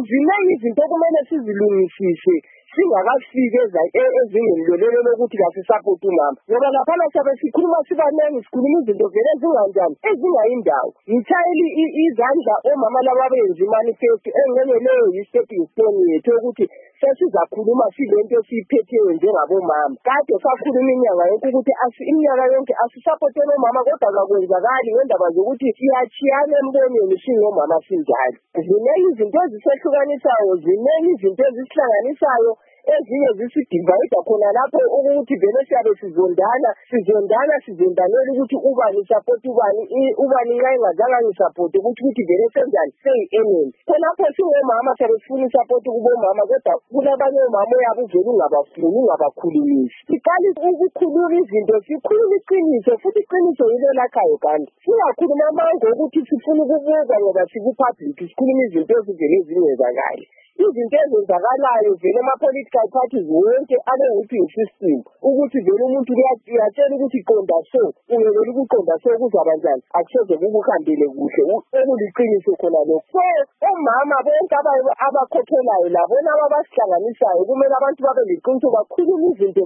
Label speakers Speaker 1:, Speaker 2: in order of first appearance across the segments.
Speaker 1: ziningi izinto kumele sizilungisise singakafiki ezingeni lolelo lokuthi kasisapoti umama ngoba laphana sabe sikhuluma sibanengi sikhuluma izinto vele zinganjani ezingayindawo ngithayeli izandla omama laba benza imanifesto engene leyo yi-stepping stone yethu ukuthi sesizakhuluma silento esiyiphetheyo njengabomama kade sakhuluma inyanga yonke ukuthi iminyaka yonke asisapotele omama kodwa kakwenzakali ngendaba zokuthi siyachiyana embonweni singomama sinjalo ziningi izinto ezisehlukanisayo ziningi izinto ezisihlanganisayo ezinye zisidivide khona lapho ukuthi vele siyabe sizondanela ukuthi ubani support ubani nxa engazange ngisupport ukuthi vele senjani seyi-enemy khonapho singomama siyabe sifuna isupport kubomama kodwa kulabanye omama yabo uvele ungabakhulumisi siqala ukukhuluma izinto sikhuluma iqiniso futhi iqiniso yilo lakhayo kanti singakhuluma amanga ukuthi sifuna ukubuzwa ngoba sikupublic sikhuluma izinto ezivele zingezakali izinto ezenzakalayo vele ama-political parties wonke ale-whipping system ukuthi vele umuntu uyatshela ukuthi qonda so ungevele ukuqonda so kuzaba njani akusoze kukuhambele kuhle okuliqiniso khona lokho so omama bonke abakhokhelayo labona abasihlanganisayo kumele abantu babe liqiniso bakhuluma izinto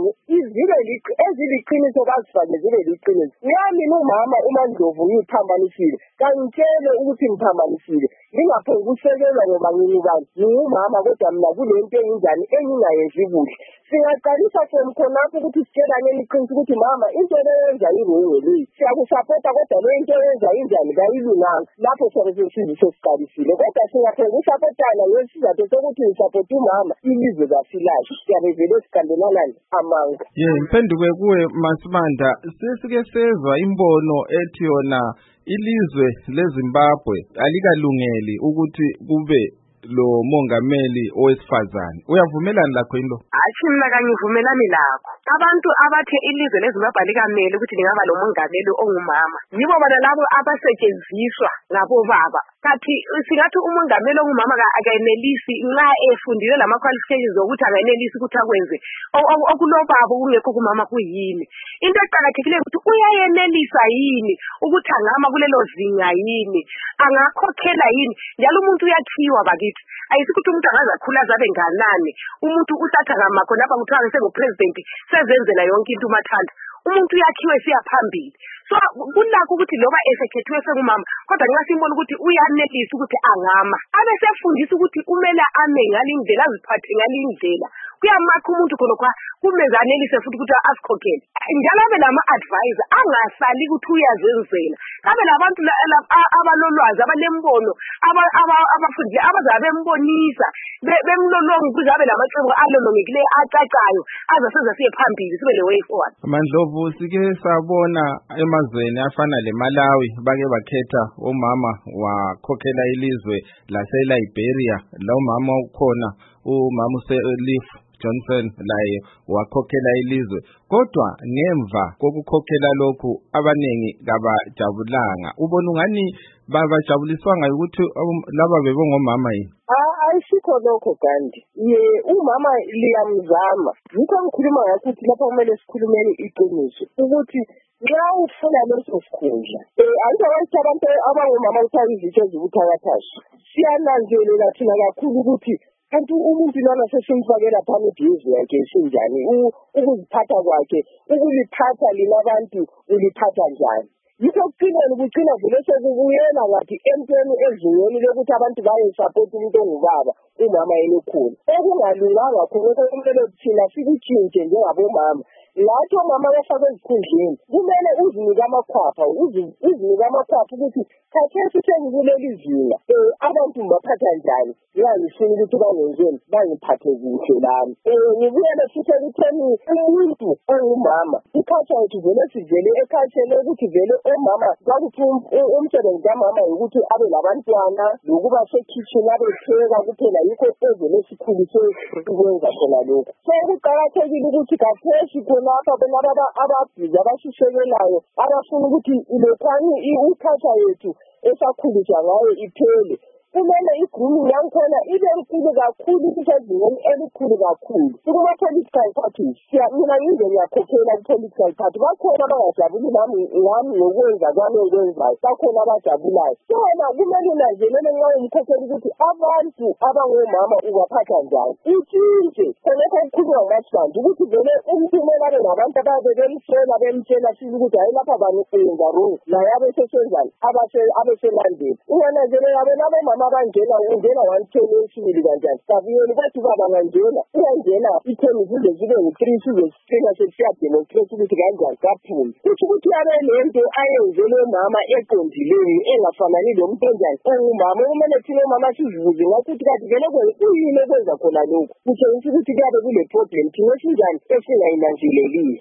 Speaker 1: eziliqiniso bazifake zibe liqiniso ngiyamina umama uMandlovu ngiyiphambanisile kangitshele ukuthi ngiphambanisile ngingaphokusekelwa ngoba ngingumama kodwa mina kulento enginjani engingayenzi kuhle singaqalisa from khonapho ukuthi sitshelane iqiniso ukuthi mama into leyenza irongo leyi siyakusapota kodwa le into eyenza injani kayilunganga lapho sobe sesiqalisile kodwa singaphokusapotana ngesizathu sokuthi ngisapota umama ilizwe kasilahle siyabe vele sikandelelana amanga
Speaker 2: mpenduke kuwe Masibanda sesike sezwa imbono ethi yona ilizwe leZimbabwe alikalungeli ukuthi kube lo mongameli owesifazane uyavumelana lakho yini lo
Speaker 3: mina kangivumelani lakho abantu abathe ilizwe leZimbabwe alikameli ukuthi lingaba lo mongameli ongumama yibo bona labo abasetshenziswa ngabobaba kathi singathi umongameli ongumama akayenelisi nxa efundile lama-qualifications zokuthi akayenelisi ukuthi akwenze okulobaba kungekho kumama kuyini into eqakathekileyo ukuthi uyayenelisa yini ukuthi angama kulelo zinga yini angakhokhela yini njalo umuntu uyakhiwa bakithi ayisikuthi umuntu angazakhula azabe nganani umuntu uthatha ngamakho lapha kuthiwa sengupresident sezenzela yonke into umathanda umuntu uyakhiwe siya phambili so kulakho ukuthi loba esekhethwe sengumama kodwa nxa simbona ukuthi uyanelisa ukuthi angama abesefundisa ukuthi kumele ame ngalindlela aziphathe ngalindlela kuyamakha umuntu khonokho kumezanelise futhi ukuthi asikhokhele njalo abe lama-advisor angasali ukuthi uyazenzela abe labantu abalolwazi abanembono abafundile abazabe bembonisa bemlolonga ukuze abe lamacebo alolongekileyo acacayo azaseza siye phambili sibe le way forward.
Speaker 2: Mandlovu sike sabona emazweni afana leMalawi bake bakhetha omama wakhokhela ilizwe laseLiberia la umama ukhona umama uSirleaf Johnson laye wakhokhela ilizwe kodwa ngemva kokukhokhela lokhu abanengi kabajabulanga ubona ungani bajabuliswanga ukuthi laba bebongomama yini
Speaker 1: ayisikho lokho kanti umama liyamzama yikho ngikhuluma ngakuthi lapha kumele sikhulumeni iqiniso ukuthi nxa ufuna leso sikhundla angithi abantu abangomama kuthiwa izitsho ezibuthakathasha siyananzelela thina kakhulu ukuthi kanti umuntu lana sesimfakela phambili ibhizi yakhe sinjani ukuziphatha kwakhe ukuliphatha linabantu uliphatha njani yikho kucina vele sekubuyela ngathi entweni ezingeni lokuthi abantu bayesapota umuntu ongubaba umama yena ukhona okungalunganga khona kumele thina sikutshintshe njengabomama lathi omama bafake ezikhundleni kumele uzinike amakhwapha ukuthi khathesi sengikuleli zinga abantu baphatha njani ngiyangifuna ukuthi bangenzeni bangiphathe kuhle lami ngibuyele futhi ekutheni umuntu ongumama ikhatsha yethu vele sivele ekhatsheni ukuthi vele omama kwakuthi umsebenzi kamama ukuthi abe labantwana lokuba sekhitshini abepheka kuphela yikho evele sikhulise ukwenza khona lokho so kuqakathekile ukuthi khathesi khonapha bonaba ababhizi abasisekelayo abafuna ukuthi ilokhani ikhatsha yethu esakhuliswa ngayo iphele kumele i-grooming yangikhona ibe nkulu kakhulu kusezingeni elikhulu kakhulu. Kuma-political parties mina ngize ngiyakhokhela ku-political party bakhona abangajabuli ngami ngokwenza kwami engikwenzayo, bakhona abajabulayo. Sona kumele unanzelele nxa umkhokheli ukuthi abantu abangomama ubaphatha njani, utshintshe khonekho okukhulunywa nguMaskandi ukuthi vele umphumela abe nabantu ababe bemhlola bemtshela sile ukuthi hayi lapha bani uyenza wrong naye abesesenzani abeselandela. Ungananzelela bona abomama abangena ungena 110 esibili kanjani kabuyeni bathi baba ngangena uyangena itheni zize zibe ngu-3 sizesifika sesiyademonstrate ukuthi kanjani kaphumi. Kusho ukuthi abe lento ayenzele umama eqondileyo engafanani lomuntu onjani ongumama. Kumele thina omama sizibuze ngakuthi kanti vele kuyini ekwenza khona lokhu. Kutshengisa ukuthi kuyabe kule problem thina esinjani esingayinanzeleliyo.